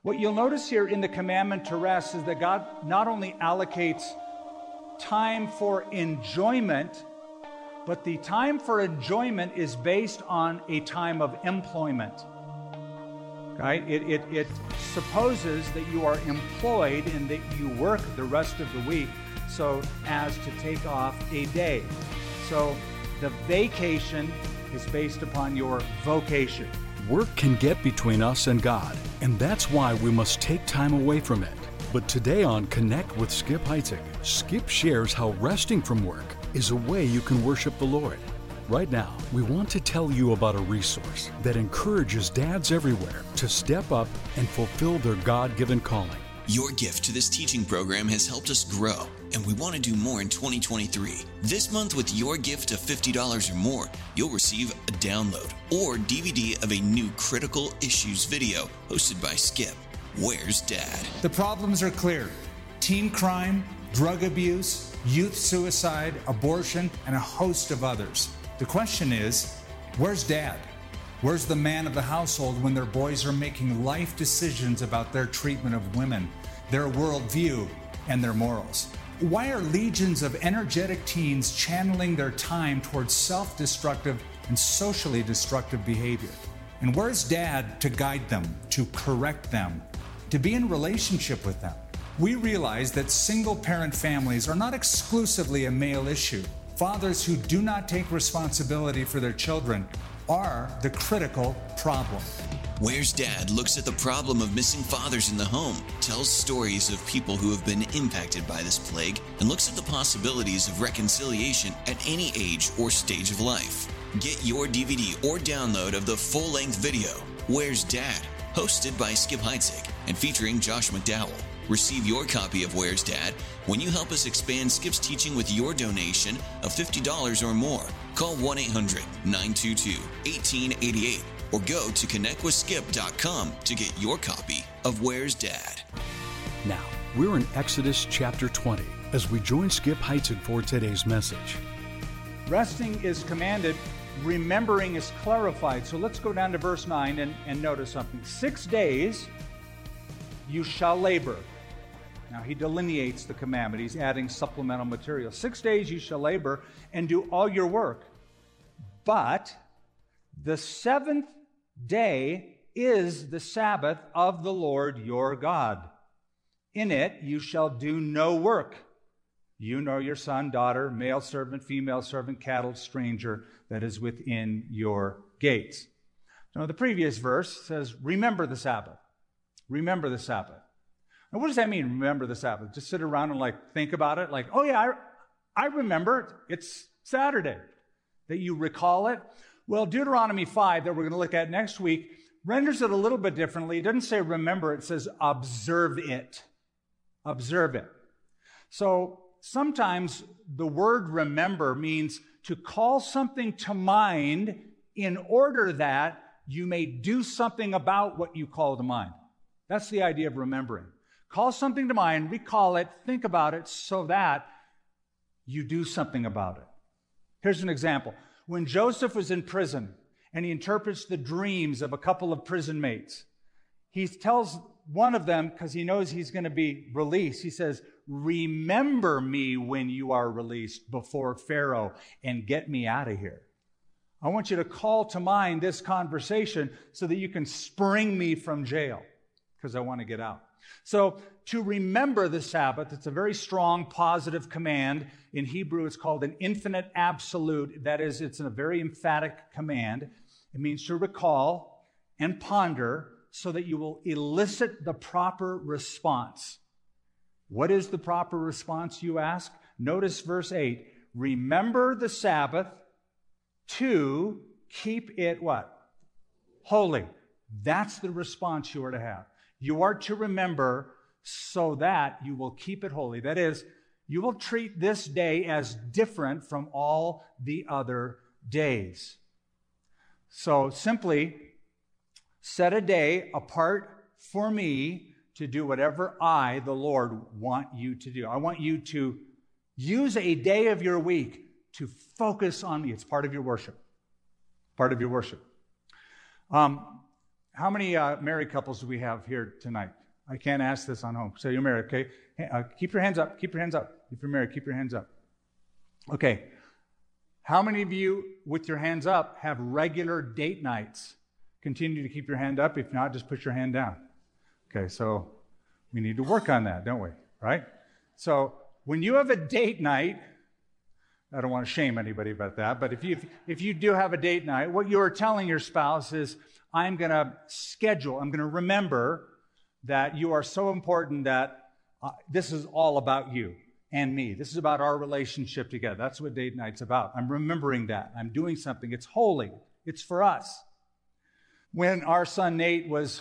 What you'll notice here in the commandment to rest is that God not only allocates time for enjoyment, but the time for enjoyment is based on a time of employment. Right? It supposes that you are employed and that you work the rest of the week so as to take off a day. So the vacation is based upon your vocation. Work can get between us and God, and that's why we must take time away from it. But today on Connect with Skip Heitzig, Skip shares how resting from work is a way you can worship the Lord. Right now, we want to tell you about a resource that encourages dads everywhere to step up and fulfill their God-given calling. Your gift to this teaching program has helped us grow, and we want to do more in 2023. This month, with your gift of $50 or more, you'll receive a download or DVD of a new critical issues video hosted by Skip. Where's Dad? The problems are clear. Teen crime, drug abuse, youth suicide, abortion, and a host of others. The question is, where's Dad? Where's the man of the household when their boys are making life decisions about their treatment of women, their worldview, and their morals? Why are legions of energetic teens channeling their time towards self-destructive and socially destructive behavior? And where's Dad to guide them, to correct them, to be in relationship with them? We realize that single-parent families are not exclusively a male issue. Fathers who do not take responsibility for their children are the critical problem. Where's Dad looks at the problem of missing fathers in the home, tells stories of people who have been impacted by this plague, and looks at the possibilities of reconciliation at any age or stage of life. Get your DVD or download of the full-length video, Where's Dad?, hosted by Skip Heitzig and featuring Josh McDowell. Receive your copy of Where's Dad when you help us expand Skip's teaching with your donation of $50 or more. Call 1-800-922-1888 or go to connectwithskip.com to get your copy of Where's Dad. Now, we're in Exodus chapter 20 as we join Skip Heitzig for today's message. Resting is commanded, remembering is clarified. So let's go down to verse 9 and notice something. 6 days you shall labor. Now he delineates the commandment. He's adding supplemental material. 6 days you shall labor and do all your work. But the seventh day is the Sabbath of the Lord your God. In it you shall do no work, you nor your son, daughter, male servant, female servant, cattle, stranger that is within your gates. Now the previous verse says, remember the Sabbath. Remember the Sabbath. Now what does that mean, remember the Sabbath? Just sit around and think about it? Oh yeah, I remember it's Saturday. That you recall it? Well, Deuteronomy 5 that we're going to look at next week renders it a little bit differently. It doesn't say remember, it says observe it. Observe it. So sometimes the word remember means to call something to mind in order that you may do something about what you call to mind. That's the idea of remembering. Call something to mind, recall it, think about it so that you do something about it. Here's an example. When Joseph was in prison and he interprets the dreams of a couple of prison mates, he tells one of them, because he knows he's going to be released, he says, remember me when you are released before Pharaoh and get me out of here. I want you to call to mind this conversation so that you can spring me from jail because I want to get out. So to remember the Sabbath, it's a very strong positive command. In Hebrew, it's called an infinite absolute. That is, it's a very emphatic command. It means to recall and ponder so that you will elicit the proper response. What is the proper response, you ask? Notice verse 8. Remember the Sabbath to keep it what? Holy. That's the response you are to have. You are to remember so that you will keep it holy. That is, you will treat this day as different from all the other days. So simply set a day apart for me to do whatever I, the Lord, want you to do. I want you to use a day of your week to focus on me. It's part of your worship. Part of your worship. How many married couples do we have here tonight? I can't ask this on home. So you're married, okay? Keep your hands up. Keep your hands up. If you're married, keep your hands up. Okay. How many of you, with your hands up, have regular date nights? Continue to keep your hand up. If not, just put your hand down. Okay, so we need to work on that, don't we? Right? So when you have a date night, I don't want to shame anybody about that, but if you do have a date night, what you are telling your spouse is, I'm going to remember that you are so important that this is all about you and me. This is about our relationship together. That's what date night's about. I'm remembering that. I'm doing something. It's holy. It's for us. When our son Nate was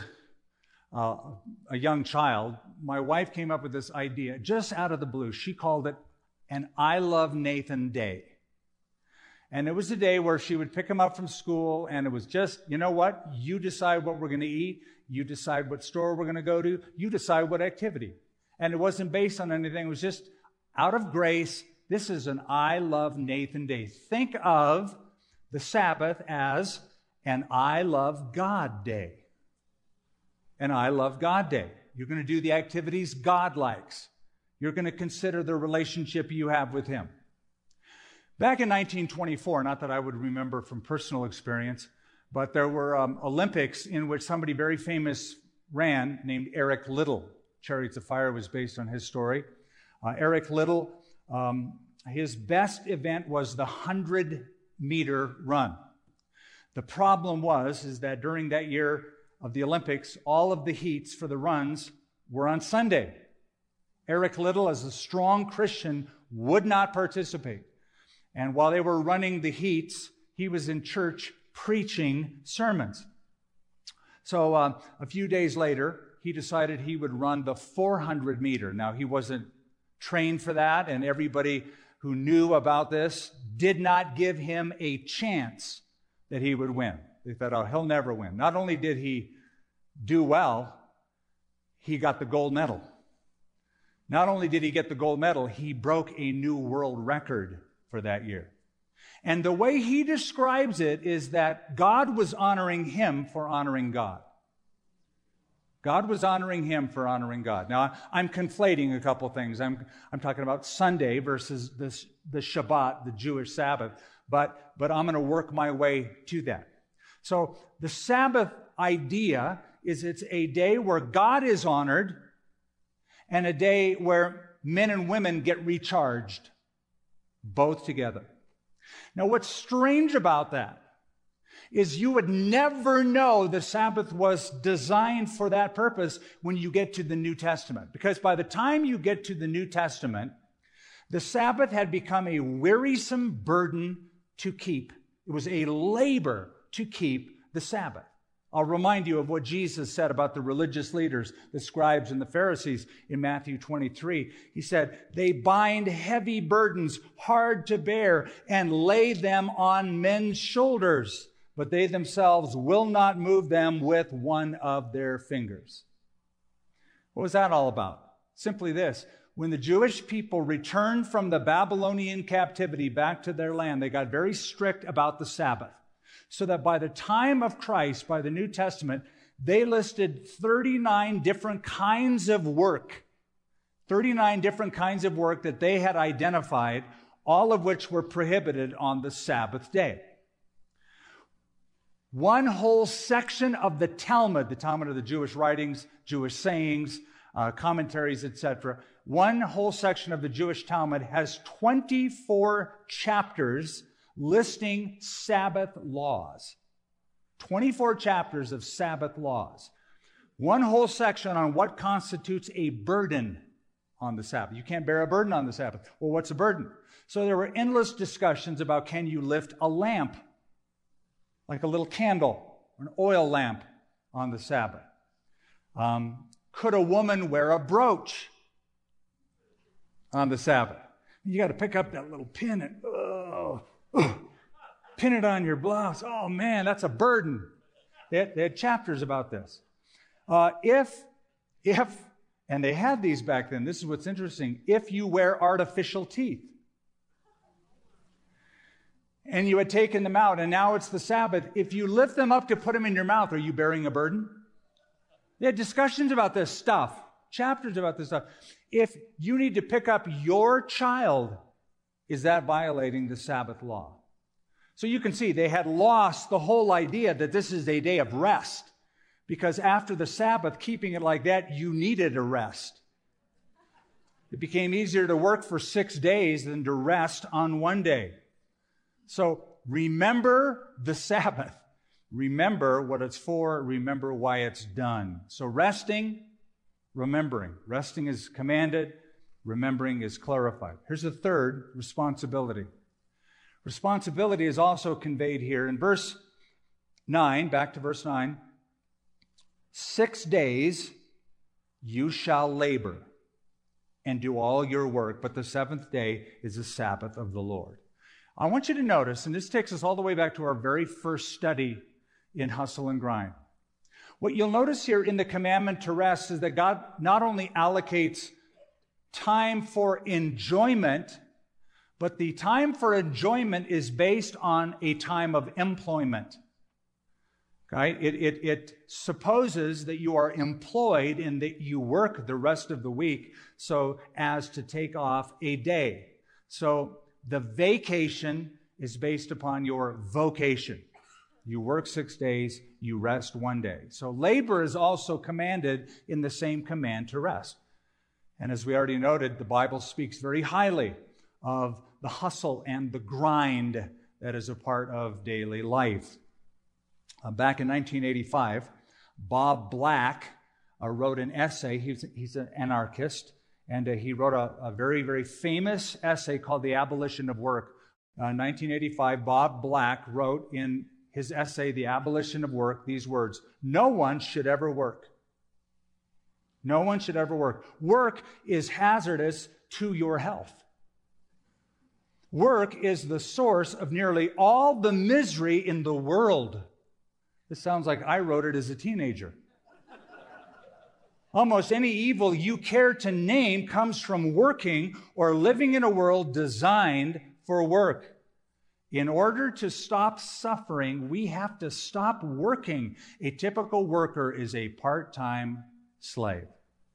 a young child, my wife came up with this idea just out of the blue. She called it an I Love Nathan Day. And it was a day where she would pick him up from school, and it was just, you know what? You decide what we're going to eat. You decide what store we're going to go to. You decide what activity. And it wasn't based on anything. It was just out of grace. This is an I Love Nathan Day. Think of the Sabbath as an I Love God Day. An I Love God Day. You're going to do the activities God likes. You're going to consider the relationship you have with Him. Back in 1924, not that I would remember from personal experience, but there were Olympics in which somebody very famous ran named Eric Liddell. Chariots of Fire was based on his story. Eric Liddell, his best event was the 100-meter run. The problem is that during that year of the Olympics, all of the heats for the runs were on Sunday. Eric Liddell, as a strong Christian, would not participate. And while they were running the heats, he was in church preaching sermons. So a few days later, he decided he would run the 400-meter. Now, he wasn't trained for that, and everybody who knew about this did not give him a chance that he would win. They thought, oh, he'll never win. Not only did he do well, he got the gold medal. Not only did he get the gold medal, he broke a new world record for that year. And the way he describes it is that God was honoring him for honoring God. God was honoring him for honoring God. Now, I'm conflating a couple things. I'm talking about Sunday versus the Shabbat, the Jewish Sabbath, but I'm going to work my way to that. So the Sabbath idea is it's a day where God is honored and a day where men and women get recharged, both together. Now, what's strange about that is you would never know the Sabbath was designed for that purpose when you get to the New Testament. Because by the time you get to the New Testament, the Sabbath had become a wearisome burden to keep. It was a labor to keep the Sabbath. I'll remind you of what Jesus said about the religious leaders, the scribes and the Pharisees in Matthew 23. He said, they bind heavy burdens hard to bear and lay them on men's shoulders, but they themselves will not move them with one of their fingers. What was that all about? Simply this. When the Jewish people returned from the Babylonian captivity back to their land, they got very strict about the Sabbath. So that by the time of Christ, by the New Testament, they listed 39 different kinds of work. 39 different kinds of work that they had identified, all of which were prohibited on the Sabbath day. One whole section of the Talmud are the Jewish writings, Jewish sayings, commentaries, etc. One whole section of the Jewish Talmud has 24 chapters listing Sabbath laws. 24 chapters of Sabbath laws. One whole section on what constitutes a burden on the Sabbath. You can't bear a burden on the Sabbath. Well, what's a burden? So there were endless discussions about, can you lift a lamp, like a little candle, or an oil lamp on the Sabbath? Could a woman wear a brooch on the Sabbath? You got to pick up that little pin and pin it on your blouse. Oh man, that's a burden. They had chapters about this. If, and they had these back then, this is what's interesting, if you wear artificial teeth. and you had taken them out, and now it's the Sabbath. If you lift them up to put them in your mouth, are you bearing a burden? They had discussions about this stuff, chapters about this stuff. If you need to pick up your child, is that violating the Sabbath law? So you can see they had lost the whole idea that this is a day of rest, because after the Sabbath, keeping it like that, you needed a rest. It became easier to work for 6 days than to rest on one day. So remember the Sabbath. Remember what it's for. Remember why it's done. So resting, remembering. Resting is commanded. Remembering is clarified. Here's the third, responsibility. Responsibility is also conveyed here in verse 9, back to verse 9. 6 days you shall labor and do all your work, but the seventh day is the Sabbath of the Lord. I want you to notice, and this takes us all the way back to our very first study in Hustle and Grind. What you'll notice here in the commandment to rest is that God not only allocates time for enjoyment, but the time for enjoyment is based on a time of employment. Okay? It supposes that you are employed and that you work the rest of the week so as to take off a day. So the vacation is based upon your vocation. You work 6 days, you rest one day. So labor is also commanded in the same command to rest. And as we already noted, the Bible speaks very highly of the hustle and the grind that is a part of daily life. Back in 1985, Bob Black wrote an essay. He's an anarchist, and he wrote a very, very famous essay called The Abolition of Work. In 1985, Bob Black wrote in his essay, The Abolition of Work, these words: "No one should ever work. No one should ever work. Work is hazardous to your health. Work is the source of nearly all the misery in the world." This sounds like I wrote it as a teenager. Almost any evil you care to name comes from working or living in a world designed for work. In order to stop suffering, we have to stop working. A typical worker is a part-time slave.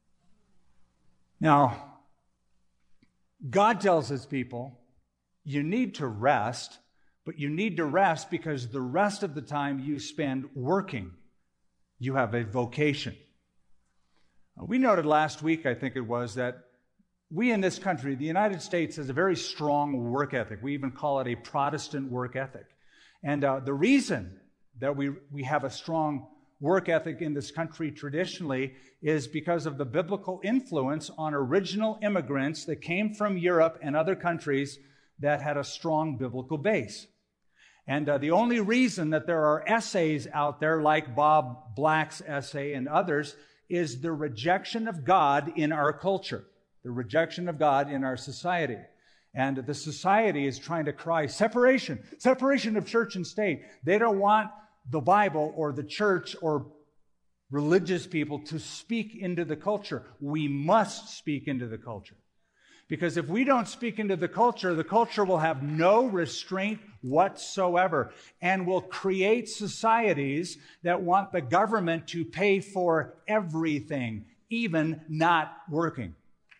Now, God tells his people, you need to rest, but you need to rest because the rest of the time you spend working. You have a vocation. We noted last week, I think it was, that we in this country, the United States, has a very strong work ethic. We even call it a Protestant work ethic. And the reason that we have a strong work ethic in this country traditionally is because of the biblical influence on original immigrants that came from Europe and other countries that had a strong biblical base. And the only reason that there are essays out there like Bob Black's essay and others is the rejection of God in our culture, the rejection of God in our society. And the society is trying to cry separation of church and state. They don't want the Bible or the church or religious people to speak into the culture. We must speak into the culture. Because if we don't speak into the culture will have no restraint whatsoever and will create societies that want the government to pay for everything, even not working.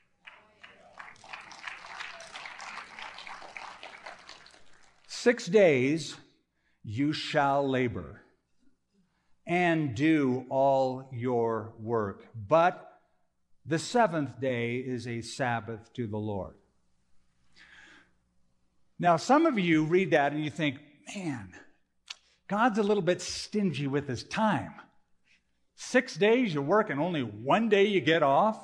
"6 days you shall labor and do all your work, but the seventh day is a Sabbath to the Lord." Now, some of you read that and you think, man, God's a little bit stingy with his time. 6 days you work and only one day you get off?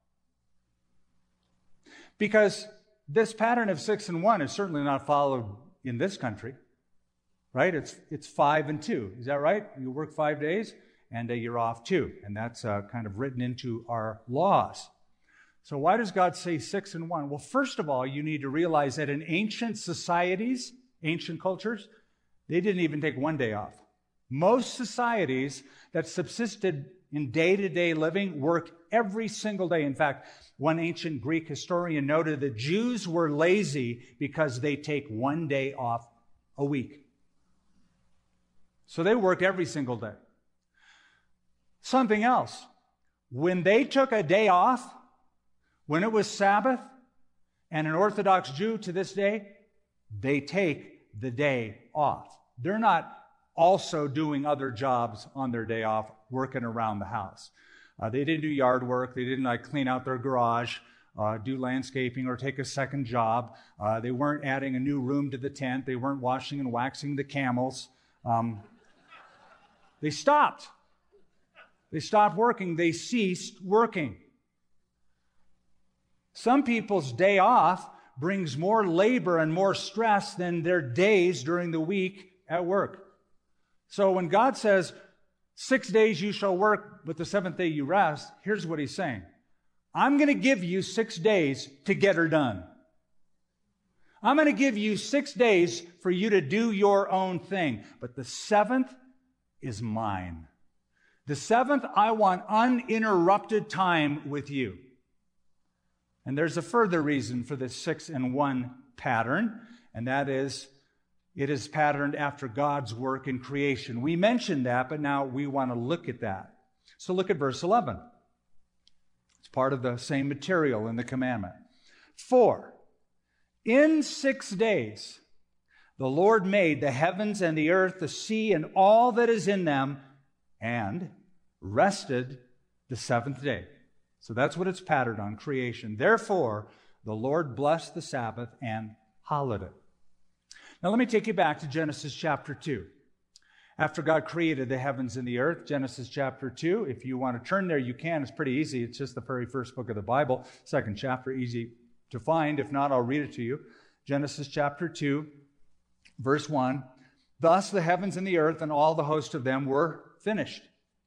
Because this pattern of 6 and 1 is certainly not followed in this country, right? It's 5 and 2. Is that right? You work 5 days and you're off 2. And that's kind of written into our laws. So why does God say 6 and 1? Well, first of all, you need to realize that in ancient societies, ancient cultures, they didn't even take one day off. Most societies that subsisted in day-to-day living worked every single day. In fact, one ancient Greek historian noted that Jews were lazy because they take one day off a week. So they worked every single day. Something else. When they took a day off, when it was Sabbath, and an Orthodox Jew to this day, they take the day off. They're not also doing other jobs on their day off, working around the house. They didn't do yard work. They didn't clean out their garage, do landscaping, or take a second job. They weren't adding a new room to the tent. They weren't washing and waxing the camels. They stopped. They stopped working. They ceased working. Some people's day off brings more labor and more stress than their days during the week at work. So when God says, 6 days you shall work, but the seventh day you rest, here's what he's saying. I'm going to give you 6 days to get her done. I'm going to give you 6 days for you to do your own thing. But the seventh is mine. The seventh, I want uninterrupted time with you. And there's a further reason for this 6 and 1 pattern, and that is, it is patterned after God's work in creation. We mentioned that, but now we want to look at that. So look at verse 11. It's part of the same material in the commandment. For in 6 days the Lord made the heavens and the earth, the sea, and all that is in them, and rested the seventh day. So that's what it's patterned on, creation. Therefore, the Lord blessed the Sabbath and hallowed it. Now let me take you back to Genesis chapter 2. After God created the heavens and the earth, Genesis chapter 2, if you want to turn there, you can. It's pretty easy. It's just the very first book of the Bible, second chapter, easy to find. If not, I'll read it to you. Genesis chapter 2, verse 1. Thus the heavens and the earth and all the host of them were finished.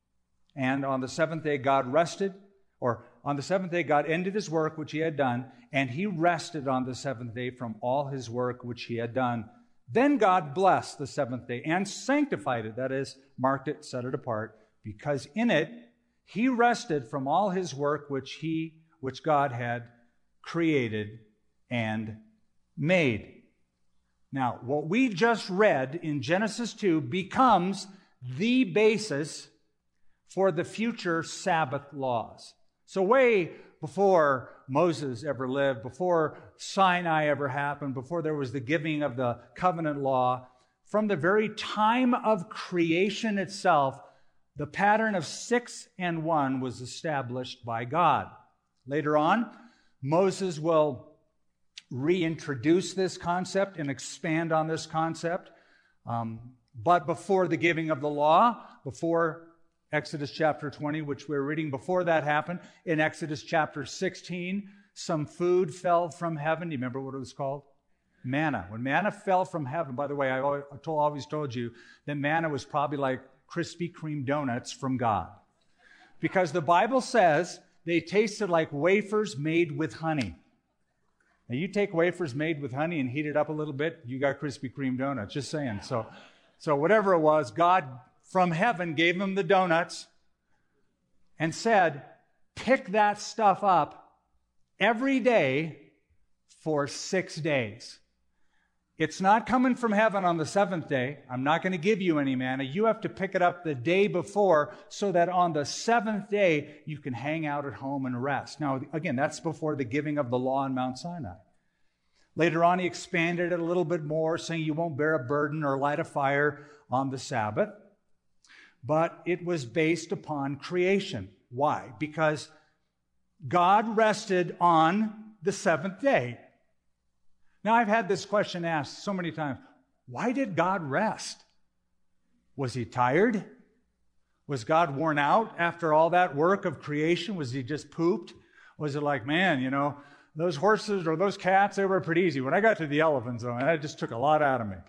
And on the seventh day God rested, or on the seventh day God ended his work which he had done, and he rested on the seventh day from all his work which he had done. Then God blessed the seventh day and sanctified it, that is, marked it, set it apart, because in it he rested from all his work which God had created and made. Now, what we just read in Genesis 2 becomes the basis for the future Sabbath laws. So way before Moses ever lived, before Sinai ever happened, before there was the giving of the covenant law, from the very time of creation itself, the pattern of 6 and 1 was established by God. Later on, Moses will reintroduce this concept and expand on this concept. But before the giving of the law, before Exodus chapter 20, which we're reading, before that happened, in Exodus chapter 16, some food fell from heaven. Do you remember what it was called? Manna. When manna fell from heaven, by the way, I always told you that manna was probably like Krispy Kreme donuts from God. Because the Bible says they tasted like wafers made with honey. Now, you take wafers made with honey and heat it up a little bit, you got Krispy Kreme donuts, just saying. So whatever it was, God from heaven gave them the donuts and said, pick that stuff up every day for 6 days. It's not coming from heaven on the seventh day. I'm not going to give you any manna. You have to pick it up the day before so that on the seventh day you can hang out at home and rest. Now, again, that's before the giving of the law on Mount Sinai. Later on, he expanded it a little bit more, saying you won't bear a burden or light a fire on the Sabbath. But it was based upon creation. Why? Because God rested on the seventh day. Now, I've had this question asked so many times. Why did God rest? Was he tired? Was God worn out after all that work of creation? Was he just pooped? Was it like, man, those horses or those cats, they were pretty easy. When I got to the elephants, though, that just took a lot out of me.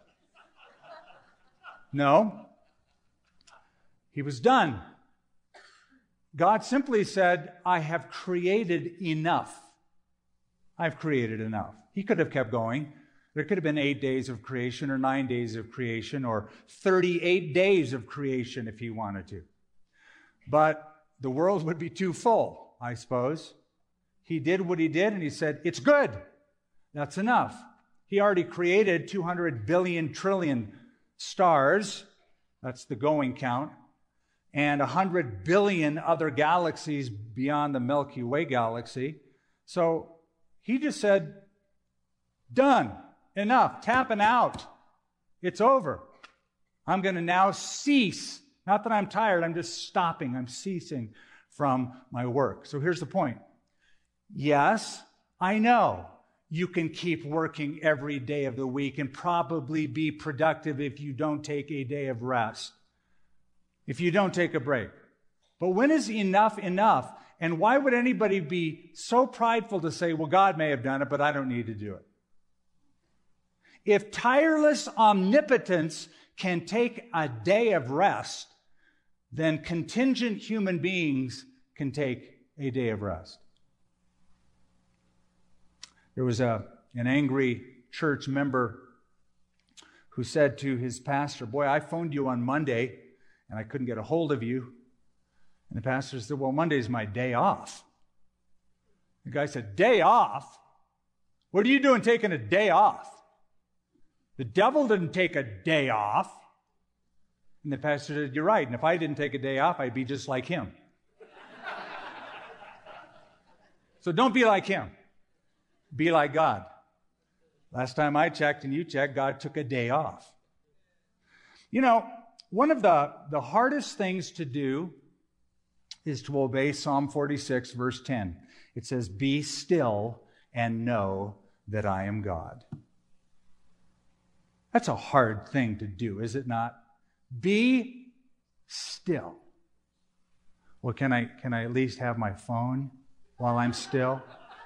No. He was done. God simply said, I have created enough. I've created enough. He could have kept going. There could have been 8 days of creation or 9 days of creation or 38 days of creation if he wanted to. But the world would be too full, I suppose. He did what he did and he said, it's good. That's enough. He already created 200 billion trillion stars. That's the going count. And 100 billion other galaxies beyond the Milky Way galaxy. So he just said, done, enough, tapping out. It's over. I'm going to now cease. Not that I'm tired, I'm just stopping. I'm ceasing from my work. So here's the point. Yes, I know you can keep working every day of the week and probably be productive if you don't take a day of rest, if you don't take a break. But when is enough enough? And why would anybody be so prideful to say, well, God may have done it, but I don't need to do it? If tireless omnipotence can take a day of rest, then contingent human beings can take a day of rest. There was an angry church member who said to his pastor, boy, I phoned you on Monday and I couldn't get a hold of you. And the pastor said, well, Monday's my day off. The guy said, day off? What are you doing taking a day off? The devil didn't take a day off. And the pastor said, you're right. And if I didn't take a day off, I'd be just like him. So don't be like him. Be like God. Last time I checked and you checked, God took a day off. You know, one of the hardest things to do is to obey Psalm 46, verse 10. It says, be still and know that I am God. That's a hard thing to do, is it not? Be still. Well, can I at least have my phone while I'm still?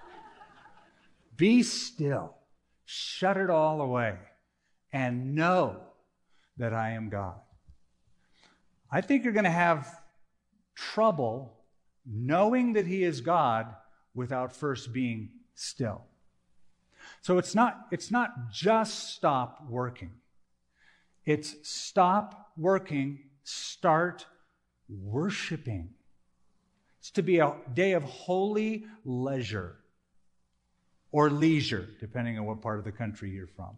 Be still. Shut it all away and know that I am God. I think you're going to have trouble knowing that He is God without first being still. So it's not just stop working. It's stop working, start worshiping. It's to be a day of holy leisure or leisure, depending on what part of the country you're from.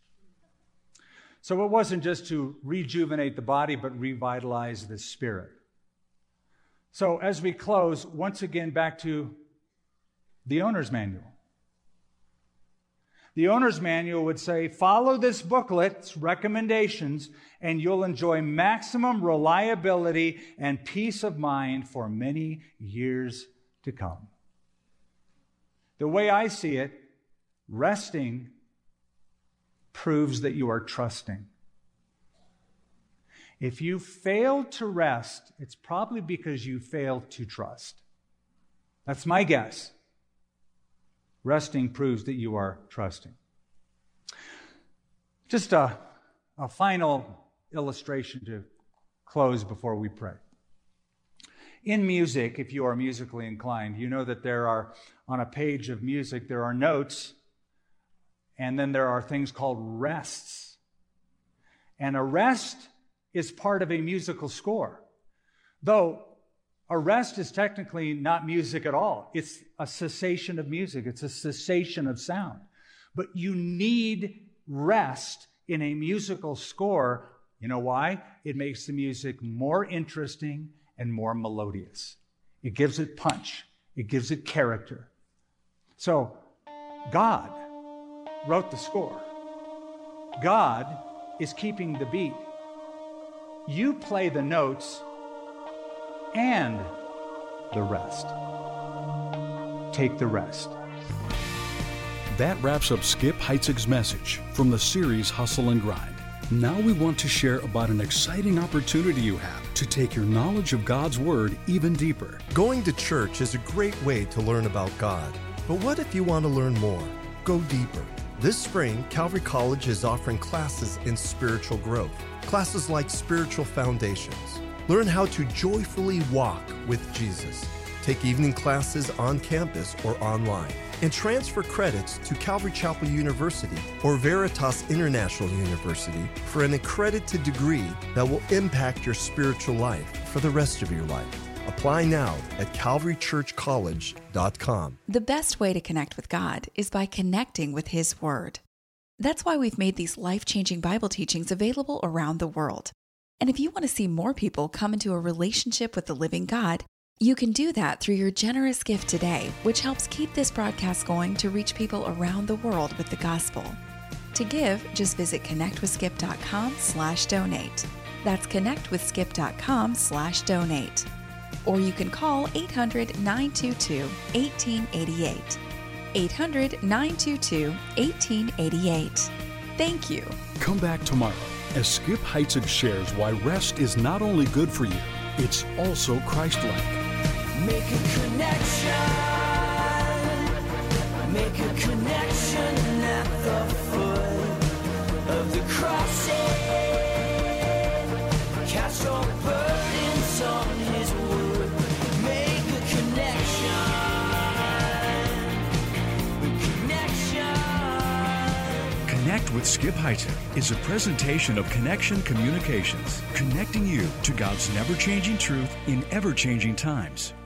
So it wasn't just to rejuvenate the body, but revitalize the spirit. So as we close, once again, back to the owner's manual. The owner's manual would say, follow this booklet's recommendations, and you'll enjoy maximum reliability and peace of mind for many years to come. The way I see it, resting proves that you are trusting. If you fail to rest, it's probably because you failed to trust. That's my guess. Resting proves that you are trusting. Just a final illustration to close before we pray. In music, if you are musically inclined, you know that there are, on a page of music, there are notes, and then there are things called rests. And a rest is part of a musical score. Though a rest is technically not music at all. It's a cessation of music. It's a cessation of sound. But you need rest in a musical score. You know why? It makes the music more interesting and more melodious. It gives it punch. It gives it character. So God wrote the score. God is keeping the beat. You play the notes and the rest. Take the rest. That wraps up Skip Heitzig's message from the series Hustle and Grind. Now we want to share about an exciting opportunity you have to take your knowledge of God's Word even deeper. Going to church is a great way to learn about God. But what if you want to learn more? Go deeper. This spring, Calvary College is offering classes in spiritual growth. Classes like Spiritual Foundations. Learn how to joyfully walk with Jesus. Take evening classes on campus or online. And transfer credits to Calvary Chapel University or Veritas International University for an accredited degree that will impact your spiritual life for the rest of your life. Apply now at calvarychurchcollege.com. The best way to connect with God is by connecting with His Word. That's why we've made these life-changing Bible teachings available around the world. And if you want to see more people come into a relationship with the living God, you can do that through your generous gift today, which helps keep this broadcast going to reach people around the world with the gospel. To give, just visit connectwithskip.com/donate. That's connectwithskip.com/donate. Or you can call 800-922-1888. 800-922-1888. Thank you. Come back tomorrow as Skip Heitzig shares why rest is not only good for you, it's also Christ-like. Make a connection. Make a connection at the foot of the cross. Cast your burdens on His wood. Make a connection. Connect with Skip Heitzig is a presentation of Connection Communications, connecting you to God's never-changing truth in ever-changing times.